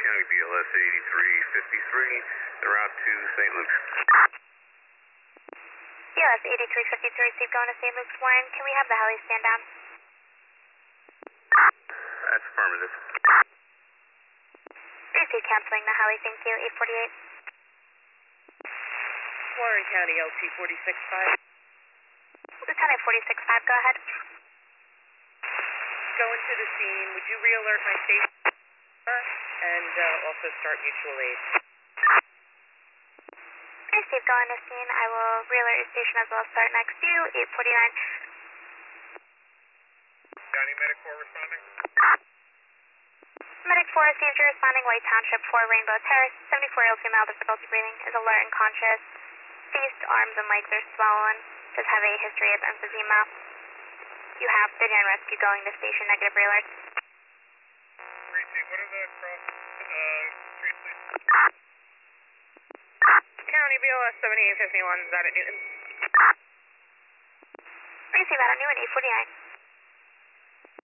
County BLS 8353, en route to St. Luke's. BLS 8353, Steve going to St. Luke's Warren. Can we have the heli stand down? That's affirmative. Receive canceling the heli, thank you, 848. Warren County LT 465. Lieutenant 465, go ahead. Going to the scene. Would you re-alert my station and also start mutual aid? Steve going to scene. I will re-alert your station as well as start next to you, 849. County Medic 4 responding. Medic 4 received you responding White Township 4 Rainbow Terrace. 74-year-old female, difficulty breathing, is alert and conscious. Face, arms, and legs are swollen. Does have a history of emphysema. You have been in rescue going to station, negative re-alert. Receive, what are the cross streets, please? County BLS 7851, is that at Newton? Receive out of Newton, 849.